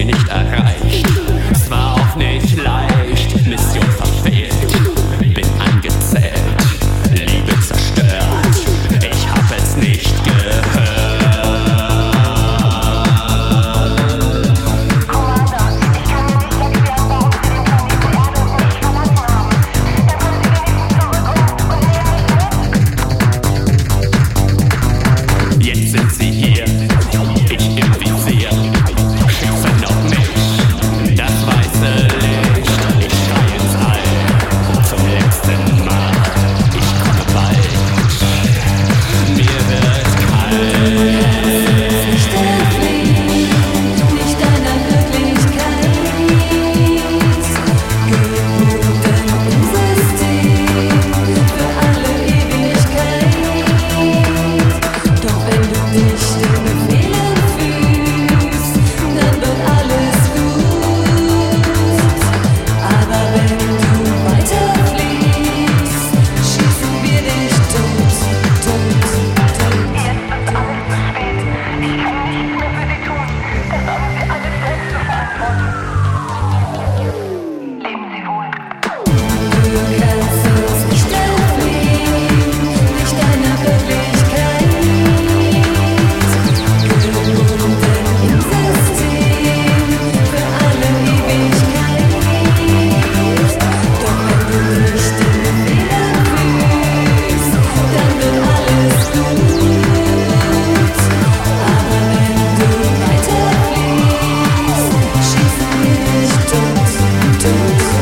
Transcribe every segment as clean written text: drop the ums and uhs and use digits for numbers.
nicht erreicht. Es war auch nicht leicht, Mission verfehlt, bin angezählt, Liebe zerstört, ich hab es nicht gehört. Jetzt sind sie hier, ich im Visier, schütze noch mich, das weiße Licht. Ich schrei ins All, zum letzten Mal, ich komme bald, mir wird kalt. Nicht der Flieg, nicht deiner Wirklichkeit, gebunden im System für alle Ewigkeit. Doch wenn du dich den Befehlen fühlst, dann wird alles gut. Aber wenn du weiter fliegst, schießen wir dich tot, tot, tot. Jetzt wird alles zu spät. Ich kann nichts mehr für dich tun. Das haben wir alle selbst zu verantworten. Leben Sie wohl. Du kannst uns nicht entfliehen, nicht deiner Wirklichkeit, gebunden im System für alle Ewigkeit. Doch wenn du nicht den Befehlen fühlst, dann wird alles gut. Aber wenn du weiter fliegst, schießen wir dich tot, tot, tot, tot.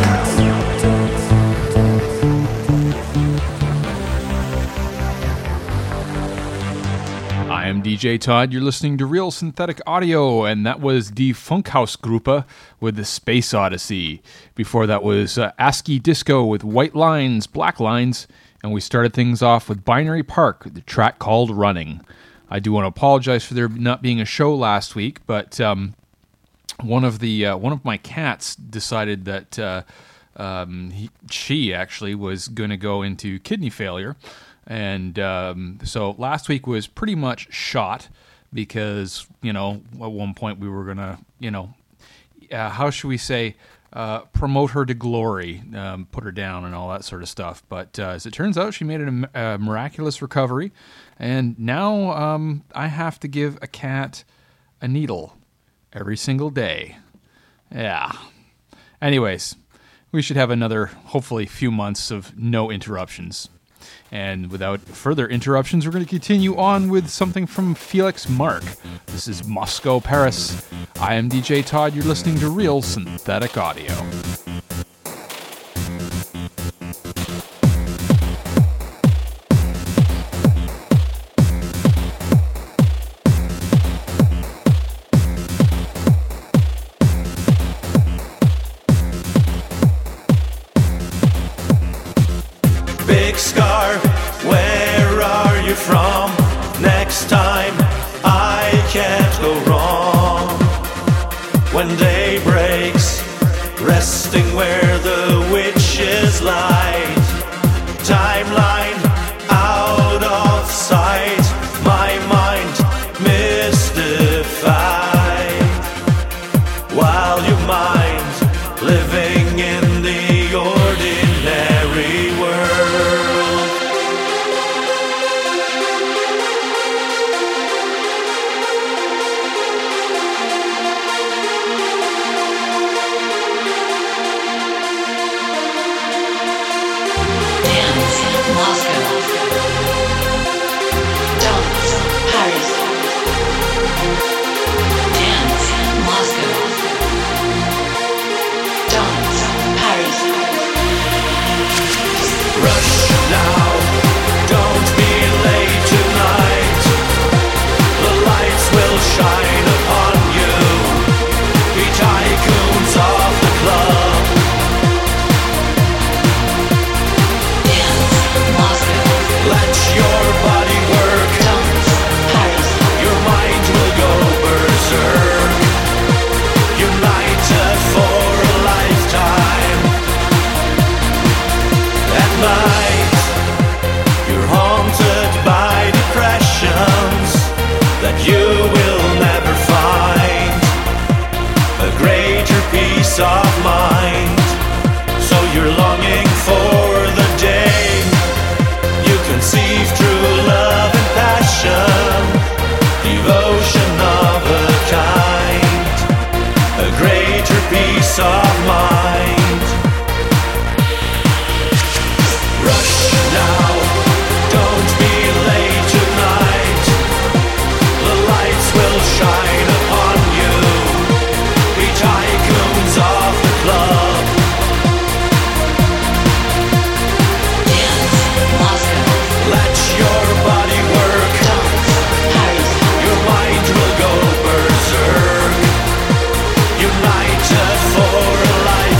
I am DJ Todd. You're listening to Real Synthetic Audio, and that was Die Funkhausgruppe with the Space Odyssey. Before that was ASCII Disco with White Lines, Black Lines, and we started things off with Binary Park, the track called Running. I do want to apologize for there not being a show last week, but one of my cats decided that she actually was going to go into kidney failure. And so last week was pretty much shot because, at one point we were going to, how should we say, promote her to glory, put her down and all that sort of stuff. But as it turns out, she made a miraculous recovery. And now I have to give a cat a needle every single day. Yeah. Anyways, we should have another, hopefully, few months of no interruptions. And without further interruptions, we're going to continue on with something from Felix Mark. This is Moscow, Paris. I am DJ Todd. You're listening to Real Synthetic Audio. Big Scar, where are you from? Next time I can't go wrong. When day breaks, resting where the witches light. Timeline out of sight, my mind mystified. While your mind living in the ordinary world. Dance, Moscow. Dance, Paris. Dance, Moscow. Dance, Paris. Rush now, don't be late tonight. The lights will shine upon you. Be tycoons of the club. Dance, Moscow. Let your body work. Dance, Paris. Your mind will go peace of mind. So you're longing for the day you conceive true love and passion, devotion of a kind, a greater peace of mind. Rush now, don't be late tonight. The lights will shine upon you. Be tycoons of the club. Dance, Moscow, Let your body work. dance, Paris, Your mind will go berserk. United for a life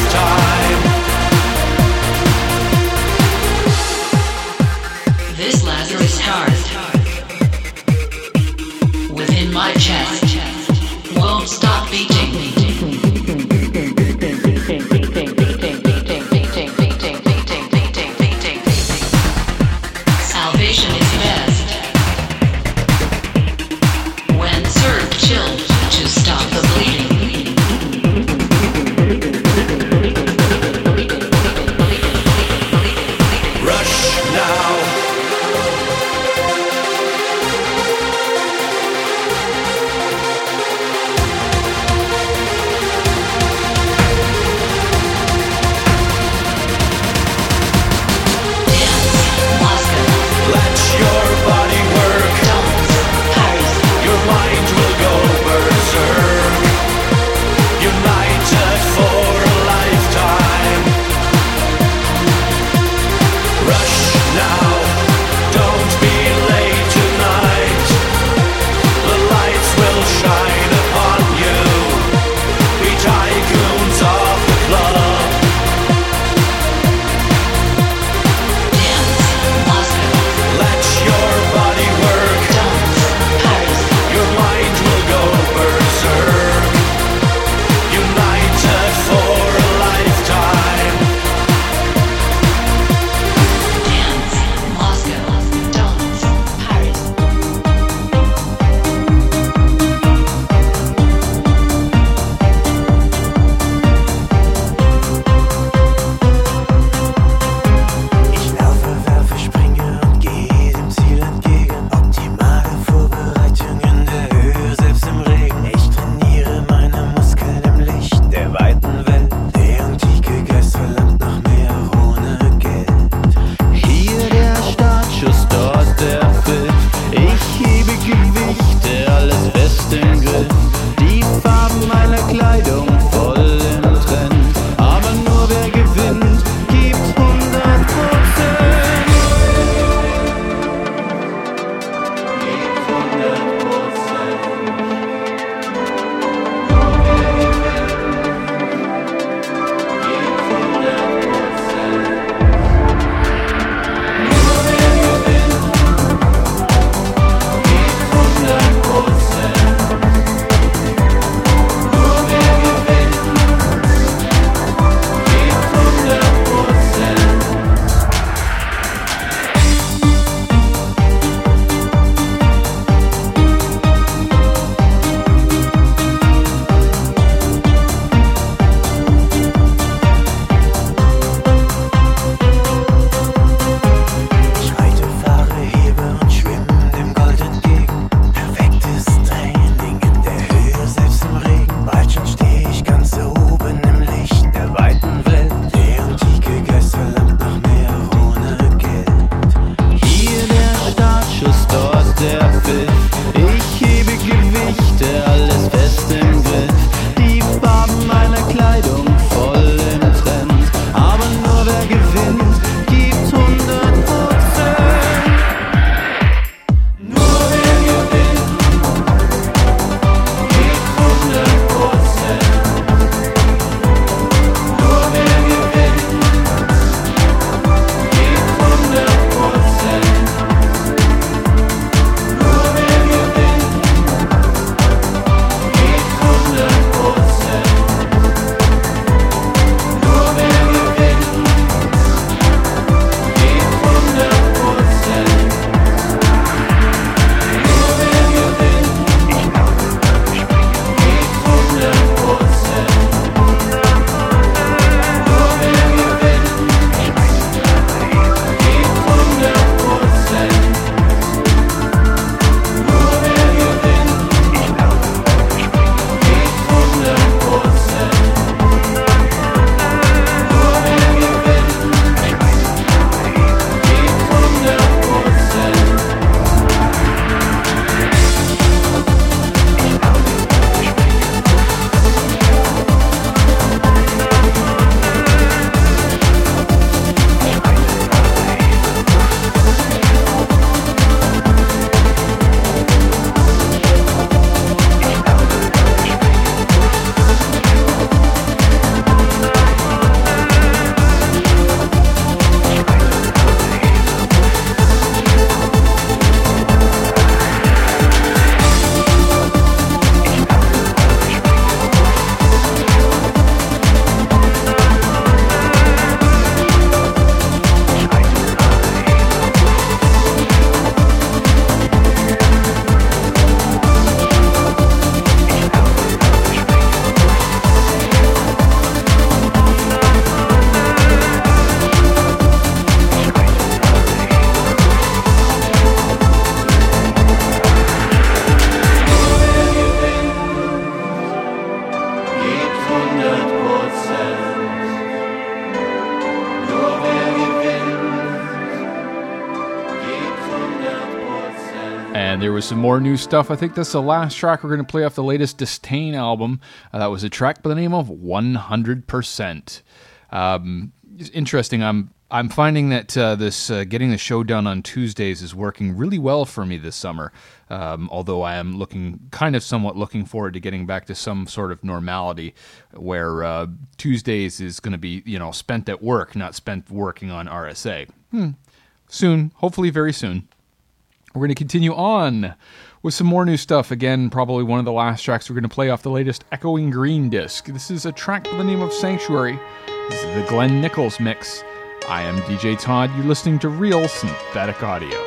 Nur wer gewinnt, gibt 100%. And there was some more new stuff. I think that's the last track we're going to play off the latest Disdain album. That was a track by the name of 100%. It's interesting. I'm finding that this getting the show done on Tuesdays is working really well for me this summer. Although I am somewhat looking forward to getting back to some sort of normality, where Tuesdays is going to be spent at work, not spent working on RSA. Soon, hopefully very soon. We're going to continue on with some more new stuff. Again, probably one of the last tracks we're going to play off the latest Echoing Green disc. This is a track by the name of Sanctuary. This is the Glenn Nichols mix. I am DJ Todd. You're listening to Real Synthetic Audio.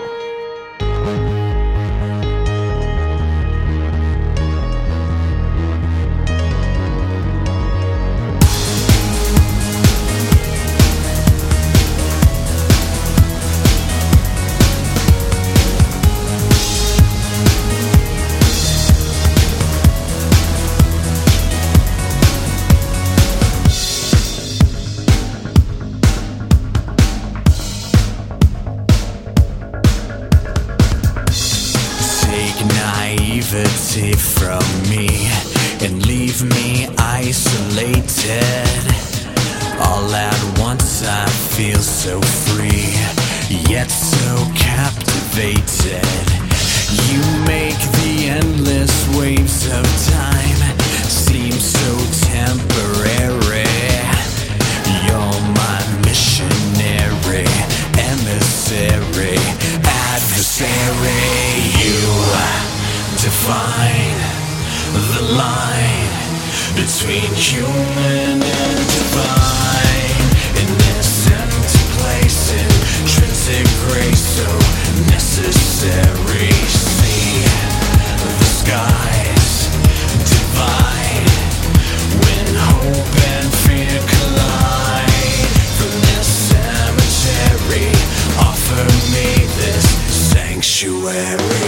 From me and leave me isolated. All at once I feel so free, yet so captivated. You make the endless waves of time seem so temporary. You're my missionary, emissary, adversary. You define the line between human and divine. In this empty place, intrinsic grace so necessary. See the skies divide when hope and fear collide. From this cemetery, offer me this sanctuary.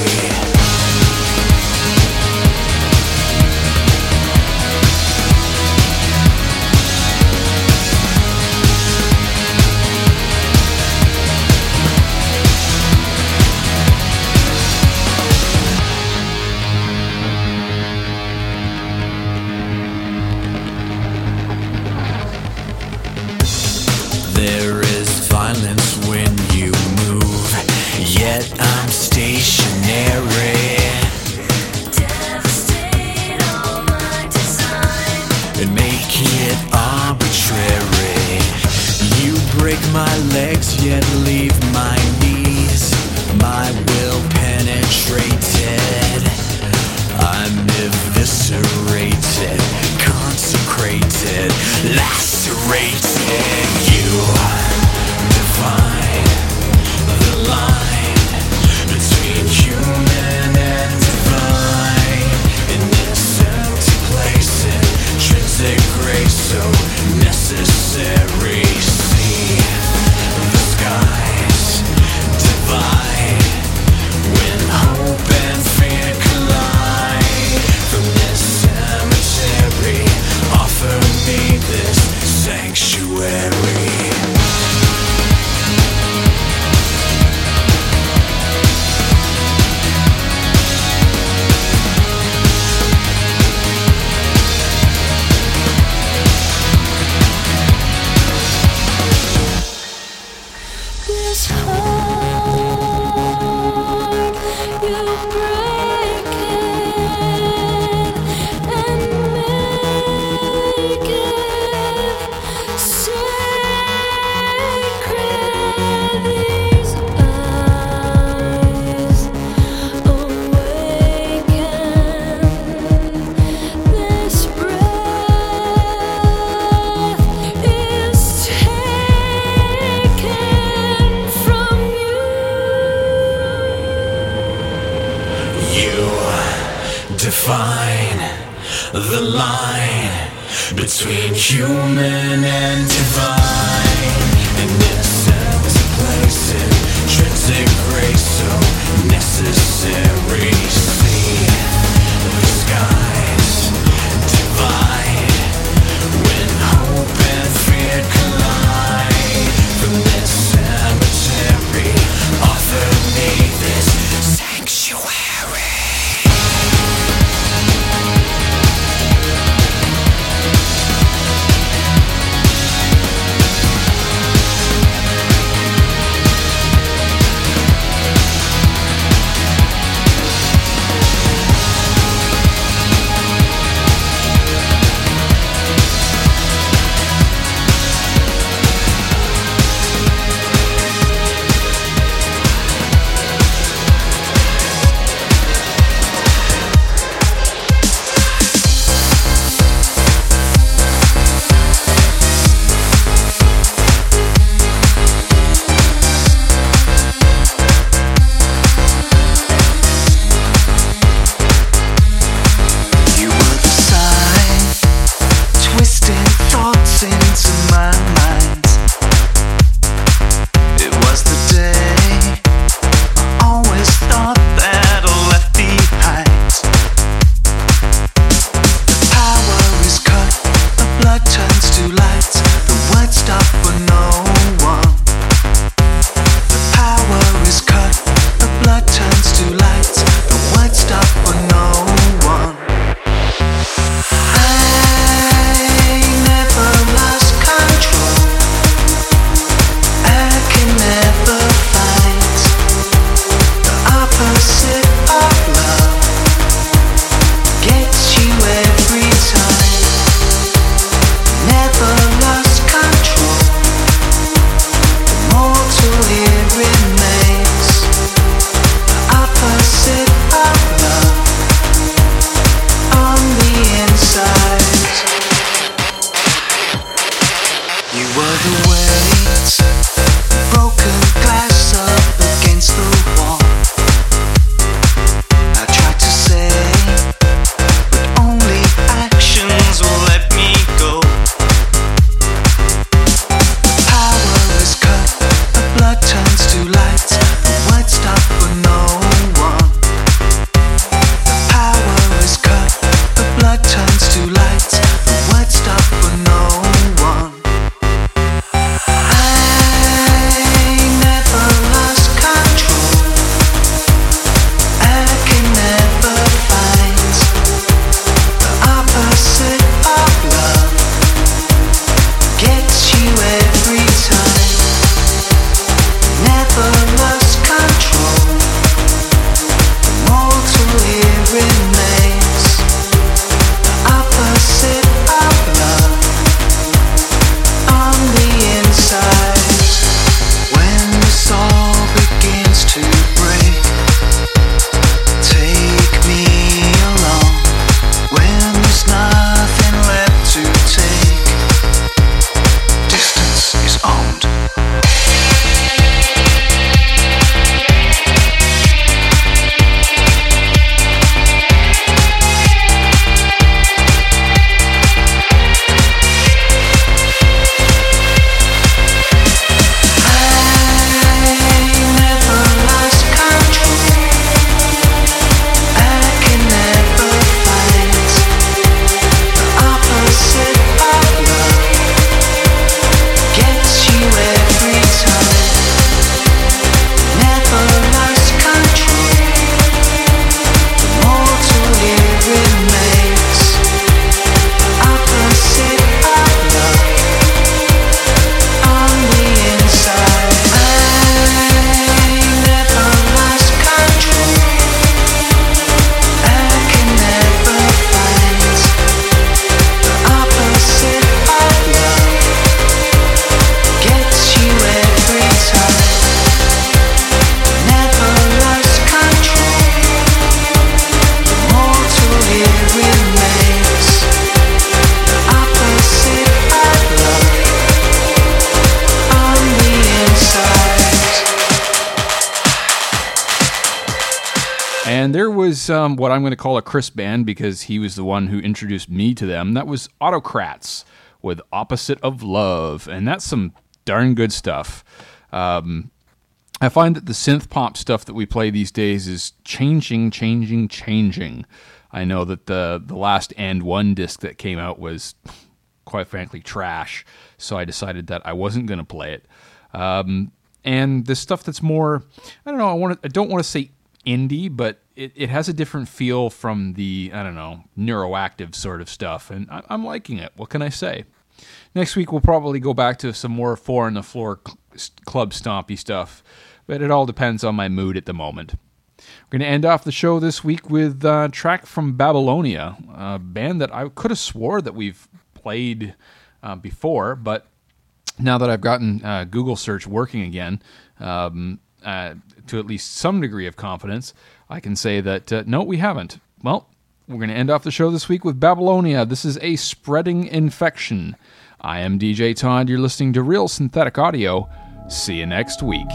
There is violence when you move, yet I'm stationary. Devastate all my design and make it arbitrary. You break my legs, yet leave my knees. My will penetrated. I'm eviscerated, consecrated, lacerated. You define the line between human and divine. In this empty place, intrinsic grace so necessary. See the skies divide when hope and fear collide. From this cemetery, offer me this sanctuary. This heart you break it and make it sacred. These eyes awaken. This breath is taken from you. You define the line between human and divine. In this empty place, intrinsic grace so necessary. See the skies divide to light, the words stop for no one. The power is cut, the blood turns to light, the words stop for no one. I never lost control, I can never fight the opposite of love, gets you every time. Never lost control, immortal it remains, the opposite of love on the inside. You were the weight, broken glass up against the wall. I tried to say, but only actions will let me go. The power is cut, the blood turns to light, the words stop for no one. The power is cut, the blood turns to light, the words stop for no one. I never lost control, I can never find the opposite of love, gets you every time. Never lost control, immortal it remains, the opposite of love on the inside. When this all begins to break, take me along. When there's nothing left to take, distance is owned. I never lost control, I can never find the opposite of love, gets you every time. Never lost control, immortal it remains, the opposite of love on the inside. I never lost control, I can never find the opposite of love, gets you every time. Never lost control, immortal it remains, the opposite of love on the inside. And there was what I'm going to call a Chris band because he was the one who introduced me to them. That was Autocrats with Opposite of Love. And that's some darn good stuff. I find that the synth pop stuff that we play these days is changing. I know that the last And One disc that came out was, quite frankly, trash. So I decided that I wasn't going to play it. And the stuff that's more, I don't know, I don't want to say indie, but it has a different feel from the, I don't know, neuroactive sort of stuff. And I'm liking it. What can I say? Next week, we'll probably go back to some more Four on the Floor club stompy stuff. But it all depends on my mood at the moment. We're going to end off the show this week with a track from Babylonia, a band that I could have swore that we've played before, but now that I've gotten Google search working again, to at least some degree of confidence, I can say that, no, we haven't. Well, we're going to end off the show this week with Babylonia. This is A Spreading Infection. I am DJ Todd. You're listening to Real Synthetic Audio. See you next week.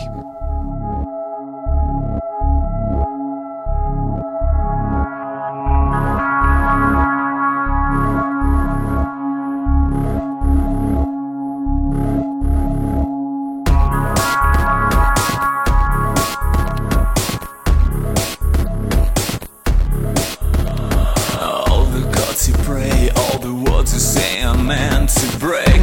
All the gods you pray, all the words you say are meant to break.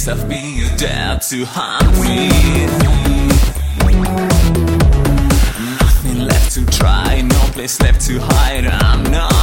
taste of being a dare to hunt me. Nothing left to try, no place left to hide. I'm not